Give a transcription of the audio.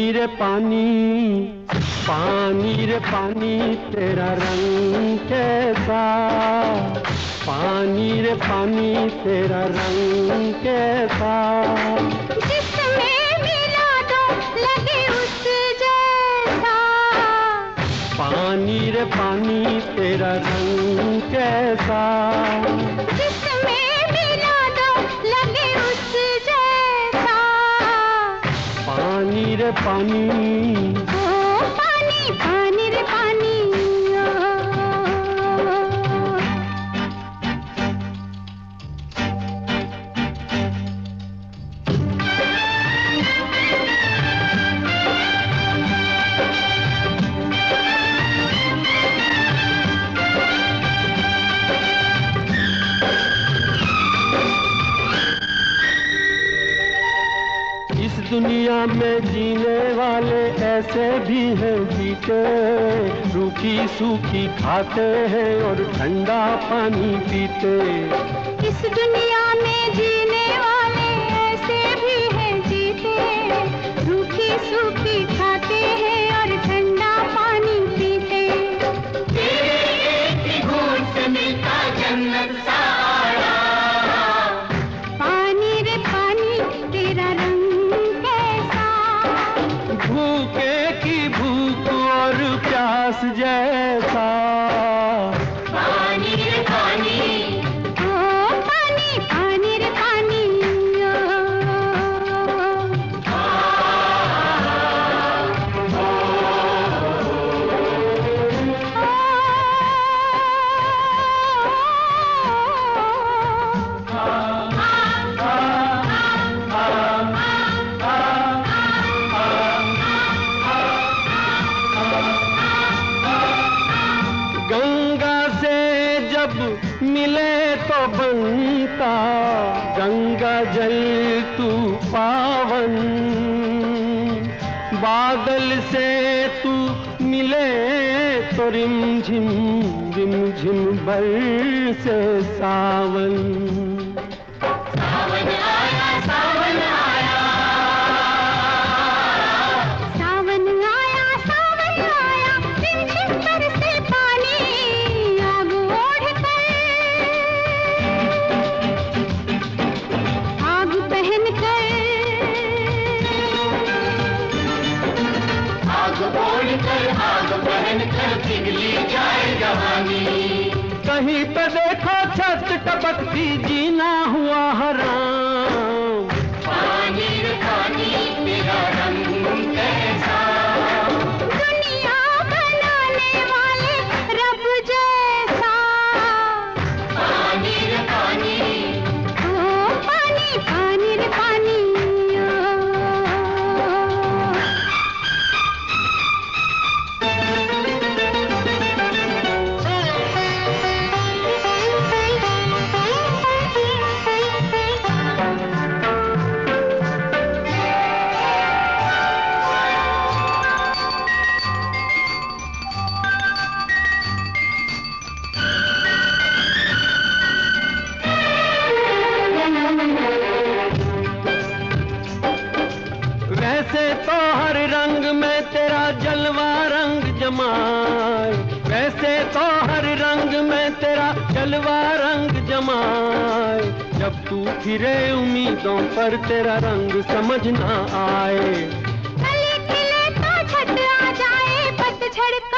रे पानी, पानी रे पानी तेरा रंग कैसा, पानी रे पानी तेरा रंग कैसा, जिसमें मिला दो लगे उस जैसा, पानी रे पानी तेरा रंग कैसा, जिसमें मिला दो लगे उस जैसा, पानी रे पानी, ओ पानी पानी रे पानी। दुनिया में जीने वाले ऐसे भी हैं जीते, रूखी सूखी खाते हैं और ठंडा पानी पीते। इस दुनिया में जीने वाले ऐसे भी हैं जीते, रूखी सूखी खाते हैं और ठंडा पानी पीते। तेरे एक घूंट से मिलता जन्नत सा आया, पानी रे पानी तेरा रंग भूखे की भूख और प्यास जैसा, पानी रे पानी, ओ पानी पानी रे पानी। मिले तो बनता गंगा जल तू पावन, बादल से तू मिले तो रिमझिम रिमझिम बरसे सावन। सावन आया, सावन आया, सावन आया, सावन आया, रिमझिम बरसे पानी आग ओढ़ कर, आग पहन कर, आग ओढ़ कर, आग पहन कर पिघली जाए जवानी। कहीं पे देखो छत टपकती जीना हुआ हराम, पानी रे पानी तेरा रंग कैसा, दुनिया बनाने वाले रब जैसा, पानी रे पानी, ओ पानी पानी रे पानी। वैसे तो हर रंग में तेरा जलवा रंग जमाए, वैसे तो हर रंग में तेरा जलवा रंग जमाए, जब तू फिरे उम्मीदों पर तेरा रंग समझ ना आए। कली खिले तो छत आ जाए, पतझड़ का